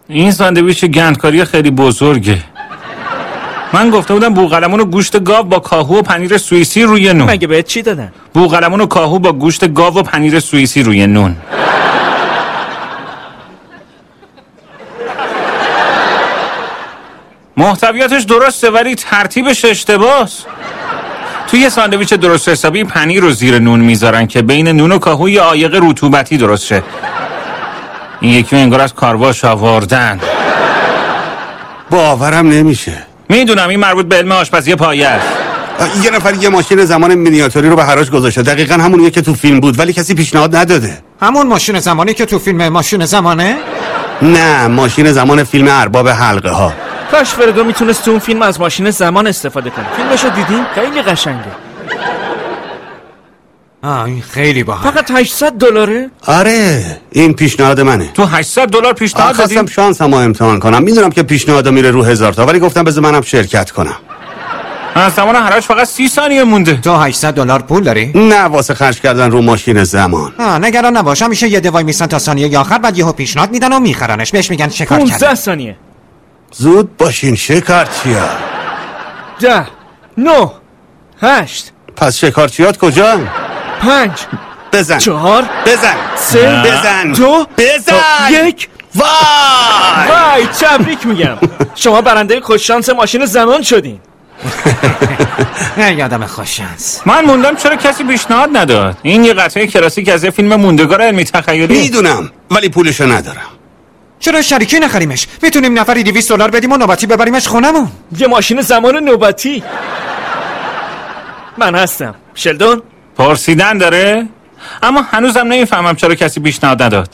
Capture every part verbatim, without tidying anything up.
این ساندویچ گندکاری خیلی بزرگه. من گفته بودم بوقلمون و گوشت گاو با کاهو و پنیر سوئیسی روی نون. مگه بهت چی دادن؟ بوقلمون و کاهو با گوشت گاو و پنیر سوئیسی روی نون. محتویاتش درسته ولی ترتیبش اشتباهه. توی یه ساندویچ درست حسابی پنیر رو زیر نون میذارن که بین نون و کاهو یه عایق رطوبتی درست شه. این یکی انگار از کارواش آوردن. باورم نمیشه. میدونم این مربوط به علم آشپزی پایه است. یه نفر یه ماشین زمان مینیاتوری رو به حراج گذاشته، دقیقاً همونیه که تو فیلم بود ولی کسی پیشنهاد نداده. همون ماشین زمانی که تو فیلم ماشین زمانه؟ نه، ماشین زمان فیلم ارباب حلقه ها. کاش فردو میتونست تو اون فیلم از ماشین زمان استفاده کنه. فیلمشو دیدین؟ خیلی قشنگه. آه این خیلی باحال. فقط هشتصد دلاره؟ آره این پیشنهاد منه. تو هشتصد دلار پیشنهاد دادی؟ خواستم شانسمو امتحان کنم. میدونم که پیشنهاد میره رو هزار تا ولی گفتم بذار منم شرکت کنم. از زمان حراج فقط سی ثانیه مونده. تو هشتصد دلار پول داری؟ نه واسه خرج کردن رو ماشین زمان. آه نگران نباش، میشه یه دوای میسن تا ثانیه آخر بعد یهو پیشنهاد میدن و میخرنش. بهش میگن شکار کردن. پانزده ثانیه. زود باشین شکارچیا. ده نه هشت. پس شکارچیات کجا؟ پنج بزن چهار بزن سه بزن دو بزن یک. وای وای تبریک میگم. شما برنده خوششانس ماشین زمان شدین. یادم خوششانس. من موندم چرا کسی پیشنهاد نداد. این یه قطعه کلاسیک از یه فیلم موندگار علمی تخیلی. میدونم ولی پولشو ندارم. چرا شریکی نخریمش؟ میتونیم نفری دویست دلار بدیم و نوبتی ببریمش خونمون. یه ماشین زمان نوبتی. من هستم. شلدون پرسیدن داره؟ اما هنوزم نمیفهمم چرا کسی پیشنهاد نداد.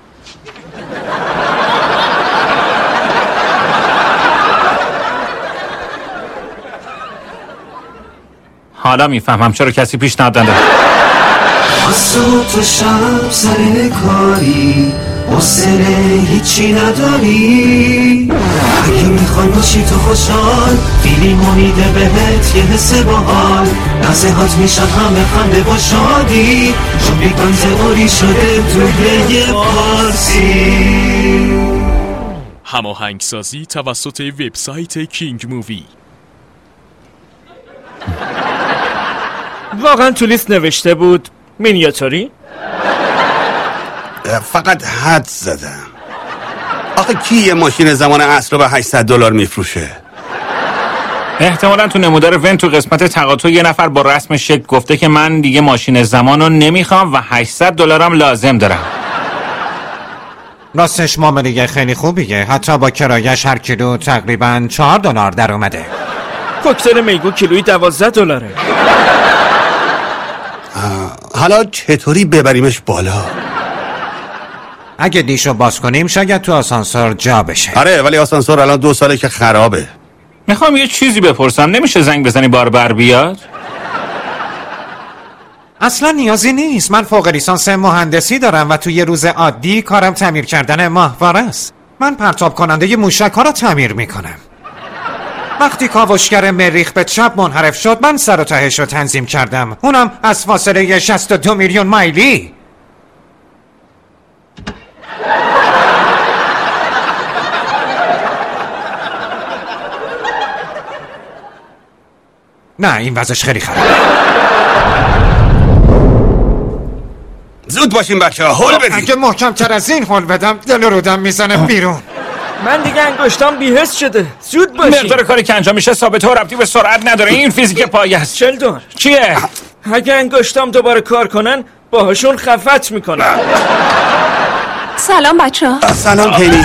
حالا میفهمم چرا کسی پیشنهاد نداد. صبح تا شب سر کاری حوصله هیچی نداری. اگه میخوای باشی تو خوشحال فیلمو میده بهت یه حس باحال. لحظه‌هات میشن همه خنده و شادی چون بیگان تئوری شده تو یه فارسی. هماهنگسازی توسط وبسایت کینگ مووی. واقعا تو لیست نوشته بود مینیاتوری؟ فقط حد زدم. آخه کی یه ماشین زمان عصر رو به هشتصد دلار میفروشه؟ احتمالاً تو نمودار ون تو قسمت تقاطع یه نفر با رسم شک گفته که من دیگه ماشین زمان رو نمیخوام و هشتصد دلارم لازم دارم. راستش معامله خیلی خوبیه. حتی با کرایش هر کیلو تقریباً چهار دلار در اومده. کوکتل میگو کیلویی دوازده دلاره. حالا چطوری ببریمش بالا؟ اگه دیشو باز کنیم شاید تو آسانسور جا بشه. آره ولی آسانسور الان دو ساله که خرابه. میخوام یه چیزی بپرسم. نمیشه زنگ بزنی باربر بیاد؟ اصلا نیازی نیست. من فوق لیسانس مهندسی دارم و تو یه روز عادی کارم تعمیر کردن ماهواره است. من پرتاب کننده موشک ها رو تعمیر میکنم. وقتی کاوشگر مریخ به چپ منحرف شد من سر و تهش رو تنظیم کردم، اونم از فاصله شصت و دو میلیون مایلی. نه این وضعش خیلی خرابه. زود باشین بچه ها هول بدین. اگه محکم تر از این هول بدم دل رودم میزنه بیرون. من دیگه انگشتام بی‌حس شده. زود باشین. مقدار کاری که انجام میشه ثابته و ربطی به سرعت نداره. این فیزیک پایه است. شلدون چیه؟ اگه انگشتام دوباره کار کنن باهاشون خفت میکنن. سلام بچه ها. سلام کنی.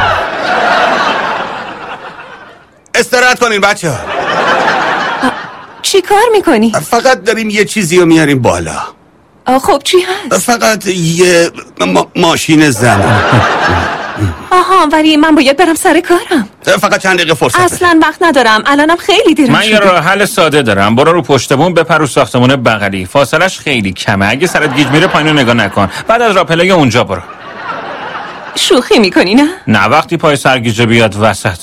استراحت کنین بچه ها. چی کار میکنی؟ فقط داریم یه چیزی رو میاریم بالا. خب چی هست؟ فقط یه ما... ماشین زمان. آها ولی من باید برم سر کارم. فقط چند دقیقه فرصت اصلا وقت ندارم. الانم خیلی دیرم من شده. یه راه حل ساده دارم. برو رو پشت بوم بپر رو ساختمون بغلی. فاصلش خیلی کمه. اگه سرت گیج میره پایینو نگاه نکن. بعد از راپلای اونجا برو. شوخی میکنی نه؟ نه وقتی پای سرگیجه بیاد وسط.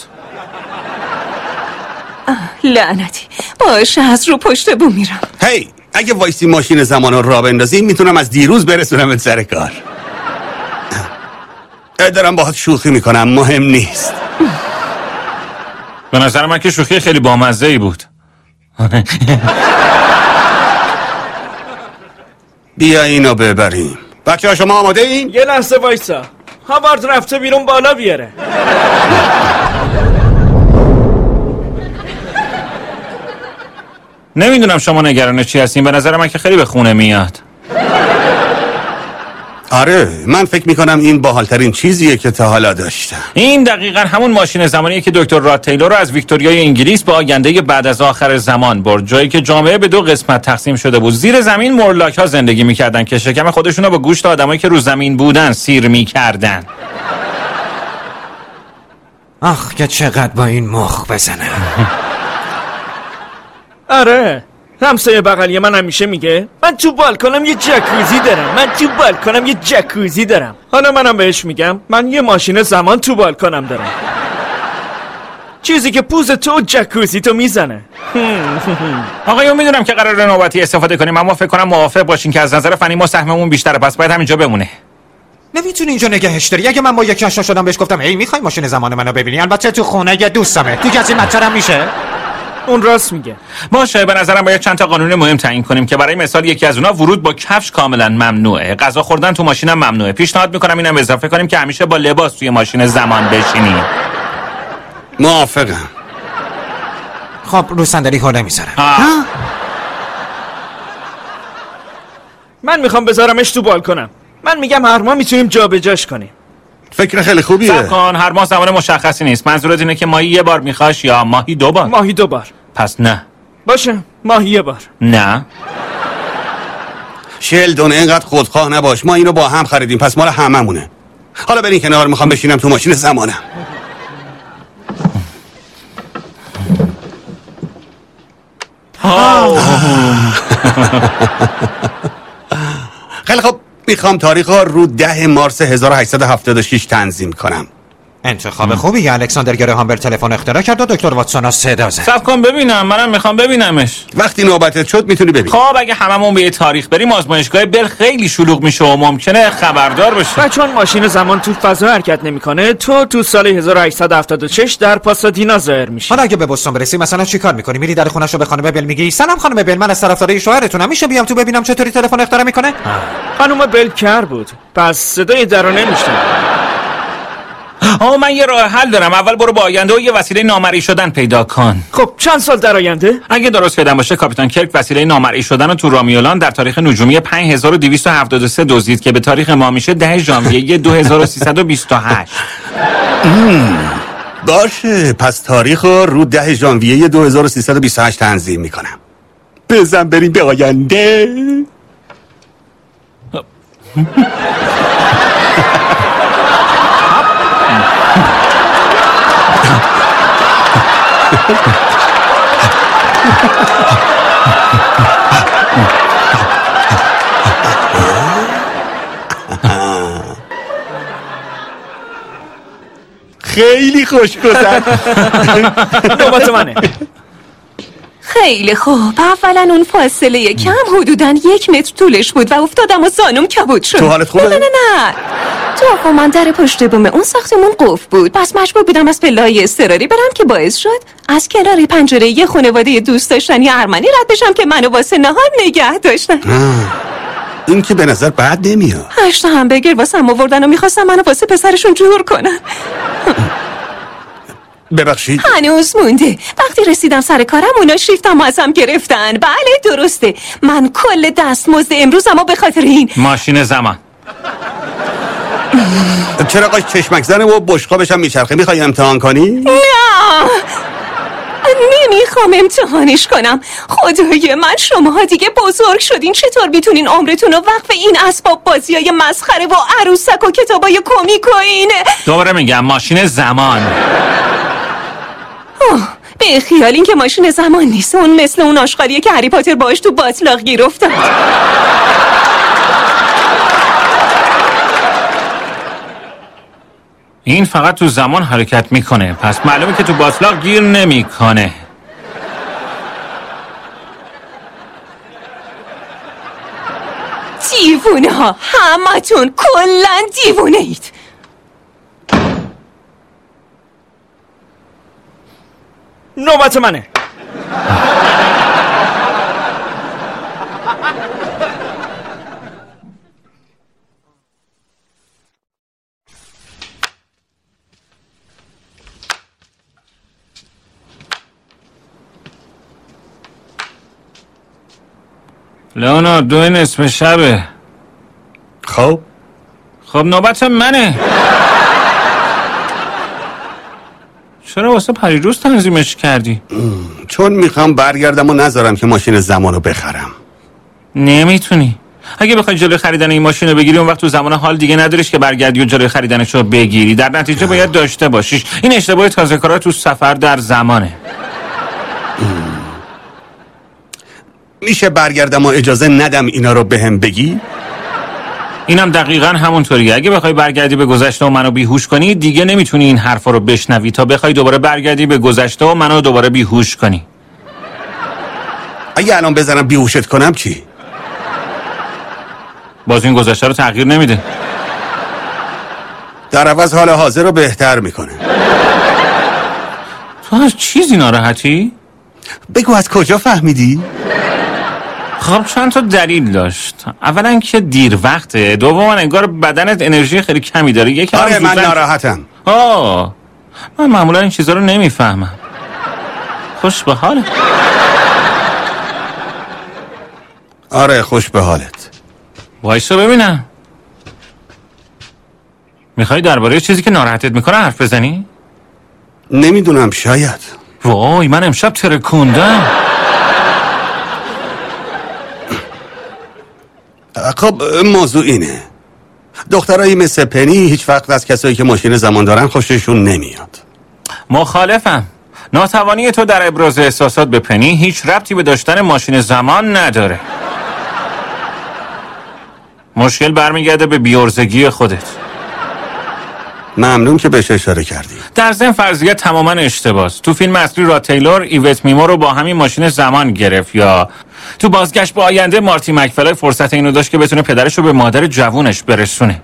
لعنتی. باشه از رو پشت بوم میرم. هی hey, اگه وایسی ماشین زمان رو راه بندازی میتونم از دیروز برسونم سر کار. دارم باهات شوخی میکنم، مهم نیست. به نظر من که شوخی خیلی بامزه ای بود. بیا اینو ببریم. بچه ها شما آماده این؟ یه لحظه وایسا. هاوارد رفته بیرون بالا بیاره. نمیدونم شما نگران چی هستین، به نظر من که خیلی به خونه میاد. آره من فکر میکنم این باحالترین چیزیه که تا حالا داشتم. این دقیقاً همون ماشین زمانیه که دکتر راد تیلور رو از ویکتوریای انگلیس به آینده بعد از آخر زمان برد، جایی که جامعه به دو قسمت تقسیم شده بود. زیر زمین مورلاک ها زندگی میکردن که شکم خودشون رو با گوشت آدمایی که رو زمین بودن سیر میکردن. آخ که چقدر با این مخ بزنم. آره همسایه بغلی من همیشه میگه من تو بالکنم یه جکوزی دارم، من تو بالکنم یه جکوزی دارم. حالا منم بهش میگم من یه ماشین زمان تو بالکنم دارم، چیزی که پوز تو جکوزی تو میزنه. آقایون میدونم که قرار نوبتی استفاده کنیم، اما فکر کنم موافق باشین که از نظر فنی ما سهممون بیشتره، پس باید همینجا بمونه. نمیتونی اینجا نگهش داری. اگه من با یکی آشنا شدم بهش گفتم هی میخوای ماشین زمان منو ببینی، البته تو خونه یه دوستمه، دیگه از این مطرم میشه. اون راست میگه. باشه، به نظرم باید چند تا قانون مهم تعیین کنیم که برای مثال یکی از اونها ورود با کفش کاملا ممنوعه، غذا خوردن تو ماشینم ممنوعه. پیشنهاد میکنم اینم اضافه کنیم که همیشه با لباس توی ماشین زمان بشینیم. موافقم. خب رو صندلی حوله میذارم. من میخوام بذارمش تو بالکنم. من میگم هر ماه میتونیم جابجاش کنیم. فکر خیلی خوبیه. صبر کن، هر ماه زمان مشخصی نیست. منظورت اینه که ماهی یه بار میخواش یا ماهی دو بار؟ ماهی دو بار. پس نه. باشه ماهی یه بار. نه شلدون اینقدر خودخواه نباش، ما اینو با هم خریدیم پس مال هممونه. حالا برین کنار، میخوام بشینم تو ماشین زمانم. خیلی خب، میخوام تاریخ رو ده مارس هزار و هشتصد و هفتاد و شش تنظیم کنم. انتخاب خوبی. یه الکساندر گراهام بل تلفن اختراع کرد و دکتر واتسون ها صدا زد. صبر کن ببینم، منم میخوام ببینمش. وقتی نوبتت شد میتونی ببین. خب اگه هممون به یه تاریخ بریم، آزمایشگاه بل خیلی شلوغ میشه و ممکنه خبردار بشه. و چون ماشین زمان تو فضا حرکت نمیکنه، تو تو سال هزار و هشتصد و هفتاد و شش در پاسادینا ظاهر میشی. حالا اگه به بوستون برسی مثلا چیکار میکنی؟ میری در خونه‌شو به خانم بل میگی سلام خانم بل، من از طرفدارای شوهرتونم، میشه بیام تو ببینم چطوری تلفن اختراع میکنه؟ خانم بل کر بود، پس صدای درو نمیشنوه. آه من یه راه حل دارم. اول برو با آینده و یه وسیله نامرئی شدن پیدا کن. خب چند سال در آینده؟ اگه درست یادم باشه کاپیتان کرک وسیله نامرئی شدن رو تو رامیولان در تاریخ نجومی پنج هزار و دویست و هفتاد و سه دزدید که به تاریخ ما میشه ده ژانویه دو هزار و سیصد و بیست و هشت. باشه، پس تاریخ رو ده ژانویه دو هزار و سیصد و بیست و هشت تنظیم میکنم. بزن بریم به آینده. خیلی خوش گذشت. نوبت منه. خیلی خوب. اولا اون فاصله کم حدوداً یک متر طولش بود و افتادم و زانوم کبود شد. تو حالت خوبه؟ نه نه نه تو آقا من در پشت بوم اون ساختمون قفل بود، پس مجبور بودم از پله‌های اضطراری برم که باعث شد از کنار پنجره یه خانواده دوست داشتنی ارمنی رد بشم که منو واسه نهار نگه داشتن. این که به نظر بد نمیاد. هشت تا همبرگر واسم آوردن و میخواستم منو واسه پسرشون جور کنن. ببخشید هنوز مونده. وقتی رسیدم سر کارم اونا شیفتم ازم گرفتن. بله درسته، من کل دستمزد امروزمو به خاطر این ماشین زمان. چراغاش چشمک زنه و بشقابش هم میچرخه. میخوای امتحان کنی؟ نه نمیخوام امتحانش کنم. خدای من، شماها دیگه بزرگ شدین، چطور میتونین عمرتون رو وقف این اسباب بازی های مسخره و عروسک و کتابای کمیک و اینه؟ دوباره میگم ماشین زمان. اوه، به خیال این که ماشین زمان نیست، اون مثل اون آشغالیه که هری پاتر باش تو باطلاق گیر افتاد. این فقط تو زمان حرکت میکنه، پس معلومه که تو باطلاق گیر نمیکنه. دیوونه ها، همتون کلن دیوونه اید. نوبت منه. لئونارد دو نصف شبه. خب خب نوبت منه. چرا واسه پریروز تنظیمش کردی؟ چون میخوام برگردم و نذارم که ماشین زمانو بخرم. نمیتونی. اگه بخوای جلوی خریدن این ماشین رو بگیری اون وقت تو زمان حال دیگه نداریش که برگردی و جلوی خریدنش رو بگیری. در نتیجه باید داشته باشیش. این اشتباه تازه کارا تو سفر در زمانه. میشه برگردم و اجازه ندم اینا رو بهم بگی؟ اینم دقیقاً همونطوریه. اگه بخوای برگردی به گذشته و منو بیهوش کنی دیگه نمیتونی این حرفا رو بشنوی تا بخوای دوباره برگردی به گذشته و منو دوباره بیهوش کنی. اگه الان بزنم بیهوشت کنم چی؟ باز این گذشته رو تغییر نمیده. در عوض حال حاضر رو بهتر میکنه. تو از چیزی ناراحتی؟ بگو از کجا فهمیدی؟ خب چند تا دلیل داشت. اولا که دیر وقته، دوما انگار بدنت انرژی خیلی کمی داره. یکی آره من زودن... ناراحتم. آه من معمولا این چیزا رو نمیفهمم. خوش به حالت. آره خوش به حالت. وایسا ببینم. میخوای درباره چیزی که ناراحتت میکنه حرف بزنی؟ نمیدونم شاید. وای من امشب ترکوندم. خب موضوع اینه، دخترایی مثل پنی هیچ وقت از کسایی که ماشین زمان دارن خوششون نمیاد. مخالفم. ناتوانی تو در ابراز احساسات به پنی هیچ ربطی به داشتن ماشین زمان نداره. مشکل برمیگرده به بی‌عرضگی خودت. ممنون که بهش اشاره کردی. در ضمن فرضیه تماما اشتباس. تو فیلم اصلی را تیلور ایوت میمو رو با همین ماشین زمان گرفت، یا تو بازگشت به آینده مارتی مکفلای فرصت اینو داشت که بتونه پدرش رو به مادر جوونش برسونه.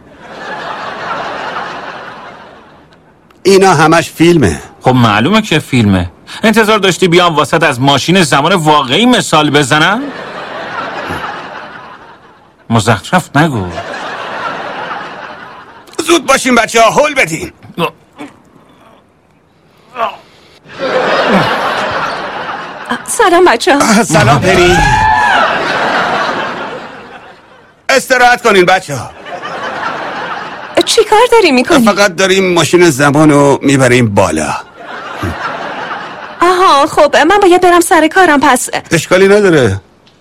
اینا همش فیلمه. خب معلومه که فیلمه. انتظار داشتی بیام واسط از ماشین زمان واقعی مثال بزنم؟ مزخرف نگو. زود باشین بچه ها، هول بدین. سلام بچه ها. سلام پنی. استراحت کنین بچه ها. چی کار داری میکنی؟ فقط داریم ماشین زمان رو میبریم بالا. آها خب من باید برم سر کارم پس. اشکالی نداره.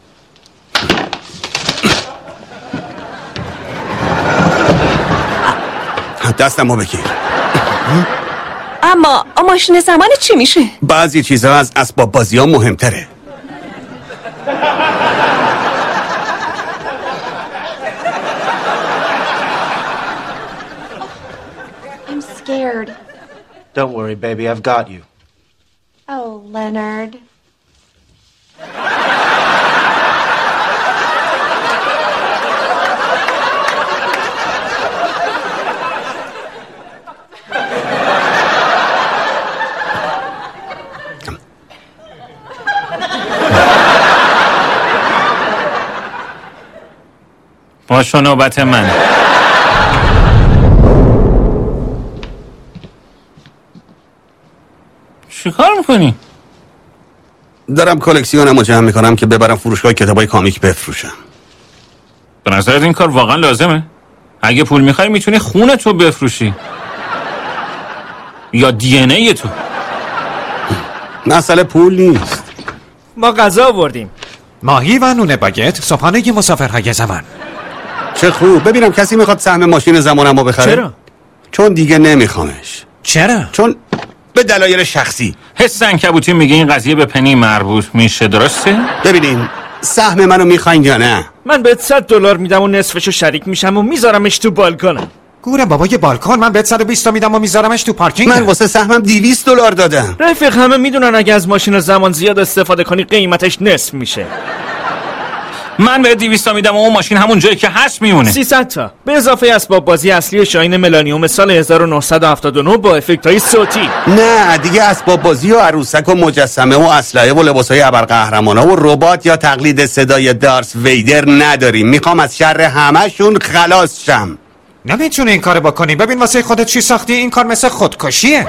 دستمو بگیر. اما ماشین زمان چی میشه؟ بعضی چیزها از اسباب بازی ها مهمتره. I'm scared. Don't worry, baby, I've got you. Oh, Leonard. باشو نوبت من. چی کار میکنی؟ دارم کلکسیونم رو جمع میکنم که ببرم فروشگاه کتابای کامیک بفروشم. به نظرت این کار واقعا لازمه؟ اگه پول میخوای میتونی خونه تو بفروشی یا دی ان ای تو. مسئله پول نیست. ما غذا آوردیم. ماهی و نون باگت، صبحانه مسافرهای زمان. چه خوب. ببینم کسی میخواد سهم ماشین زمانم رو بخره؟ چرا؟ چون دیگه نمیخوامش. چرا؟ چون به دلایل شخصی. حس عنکبوتی میگه این قضیه به پنی مربوط میشه، درسته؟ ببینین سهم منو میخواین یا نه؟ من بهت صد دلار میدم و نصفشو شریک میشم و میذارمش تو بالکنم. گوره بابای بالکن، من بهت صد و بیست میدم و میذارمش تو پارکینگ. من واسه سهمم دویست دلار دادم. رفیق همه میدونن اگه از ماشین زمان زیاد استفاده کنی قیمتش نصف میشه. من به دویست تا میدم و اون ماشین همون جایی که هست میمونه. سیصد تا به اضافه اسباب بازی اصلی شاهین ملانیوم سال هزار و نهصد و هفتاد و نه با افکت‌های صوتی. نه دیگه اسباب بازی و عروسک و مجسمه و اسلحه و لباسای ابرقهرمانا و ربات یا تقلید صدای دارث ویدر نداریم. میخوام از شر همشون خلاص شم. نمیتونی این کارو بکنی. ببین واسه خودت چی ساختی؟ این کار مثل خودکشیه.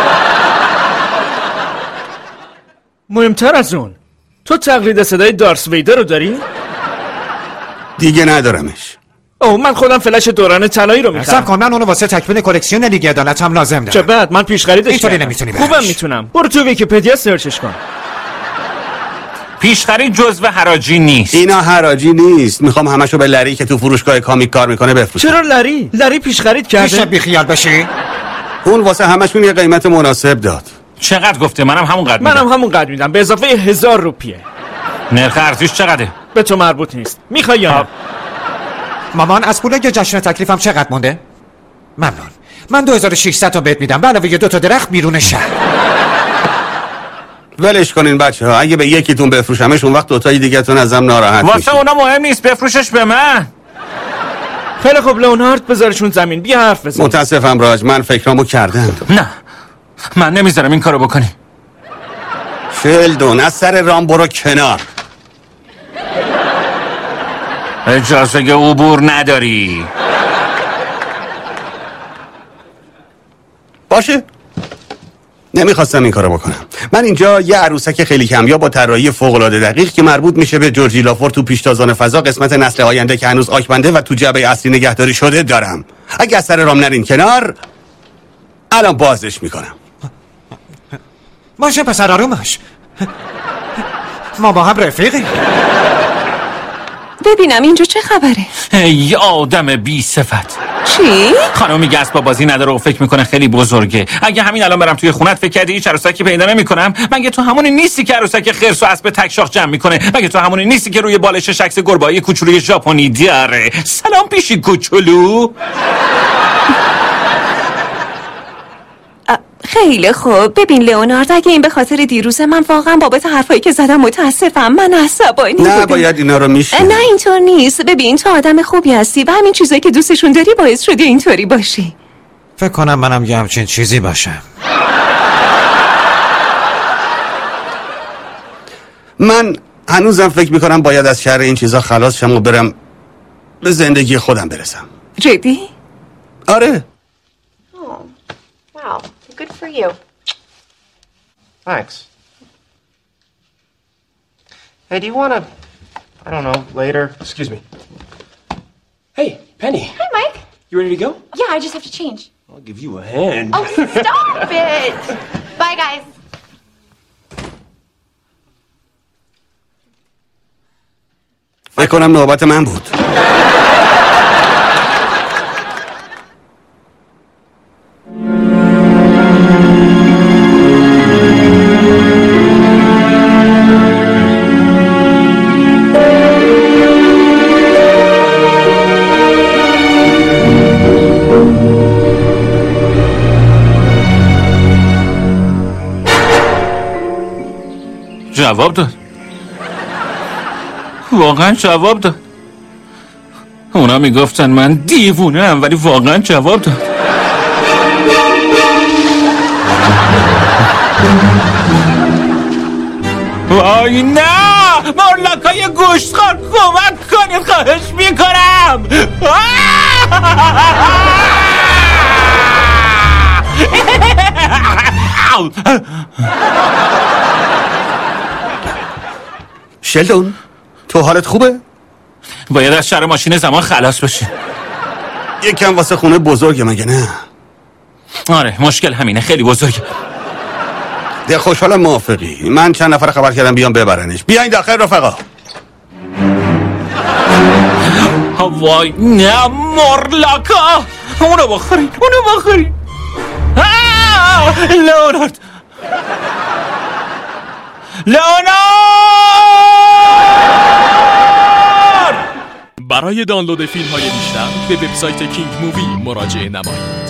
مهمتر از اون، تو تقلید صدای دارث ویدر رو داری؟ دیگه ندارمش. اوه من خودم فلش دوران طلایی رو میخرم. حساب کن من اونو واسه تکمیل کلکسیون لیگ عدالت هم لازم دارم. چه بعد من پیش خریدش اینطوری کردم. نمیتونی خوبم بهش. میتونم. برو تو ویکی‌پدیا سرچش کن. پیش خرید جزو حراجی نیست. اینا حراجی نیست. میخوام همشو به لری که تو فروشگاه کامیک کار میکنه بفروشم. چرا لری؟ لری پیش خرید کرده. میشه بی خیال بشی؟ اون واسه همشون یه قیمت مناسب داد. چقدر گفته؟ منم همون قدر میدم. منم همون قدر میدم به اضافه هزار روپیه. نرخ ارزش چقدره؟ به تو مربوط نیست. میخوای یا نه؟ مامان از پول جشن تکلیفم چقدر مونده؟ ممنون. من دو هزار و ششصد تا بهت میدم به علاوه دو تا درخت بیرون شهر. ولش کنین بچه ها. اگه به یکیتون بفروشمش اون وقت دوتای دیگه تون ازم ناراحت واسه میشین. اونا مهم نیست. بفروشش به من. خیلی خوب لئونارد بذارشون زمین. بیا حرف بزن. متاسفم راج من فکرامو کردم. نه من نمیذارم این کارو بکنی. شلدون از سر رام برو کنار. اجازه عبور نداری. باشه نمیخواستم این کارو بکنم. من اینجا یه عروسک خیلی کمیاب با طراحی فوق‌العاده دقیق که مربوط میشه به جورجی لافور تو پیشتازان فضا قسمت نسل آینده که هنوز آکبنده و تو جعبه اصلی نگهداری شده دارم. اگه از سر رام نرین کنار الان بازش میکنم. باشه پسر آرومش. ما با هم رفیقیم. ببینم اینجا چه خبره؟ ای آدم بی صفت. چی؟ خانم میگه اسباب بازی نداره و فکر میکنه خیلی بزرگه. اگه همین الان برم توی خونت فکر کردی هیچ عروسکی پیدا نمیکنم؟ مگه تو همونی نیستی که عروسک خرس و اسب تکشاخ جمع میکنه؟ مگه تو همونی نیستی که روی بالش عکس گربه‌ای کوچولوی ژاپنی داره؟ سلام پیشی کوچولو. خیلی خوب. ببین لئونارد اگه این به خاطر دیروز من واقعا بابت حرفایی که زدم متاسفم. من عصبانی بودم. نه باید اینا رو میشه. نه اینطور نیست. ببین تو آدم خوبی هستی و همین چیزایی که دوستشون داری باعث شدی اینطوری باشی. فکر کنم منم یه همچین چیزی باشم. من هنوزم فکر میکنم باید از شر این چیزا خلاص شم و برم به زندگی خودم برسم. جدی؟ آره. Oh, wow. Good for you. Thanks. Hey, do you want to, I don't know, later? Excuse me. Hey, Penny. Hi, Mike. You ready to go? Yeah, I just have to change. I'll give you a hand. Oh, stop it. Bye, guys. فکر کنم نوبت من بود. جواب داد. واقعا جواب داد. اونا میگفتن من دیوونه ام ولی واقعا جواب داد. وای نه مورلاکای گوشتخوار کمک کنید خواهش میکنم. شلدون تو حالت خوبه؟ باید از شر ماشین زمان خلاص بشی. یکم واسه خونه بزرگه مگه نه؟ آره مشکل همینه خیلی بزرگه. ده خوشحالم موافقی. من چند نفر خبر کردم بیان ببرنش. بیاین داخل رفقا. وای نه مورلاکا اونو بخورید اونو بخورید. لئونارد لئونارد برای دانلود فیلم های بیشتر به وبسایت کینگ مووی مراجعه نمایید.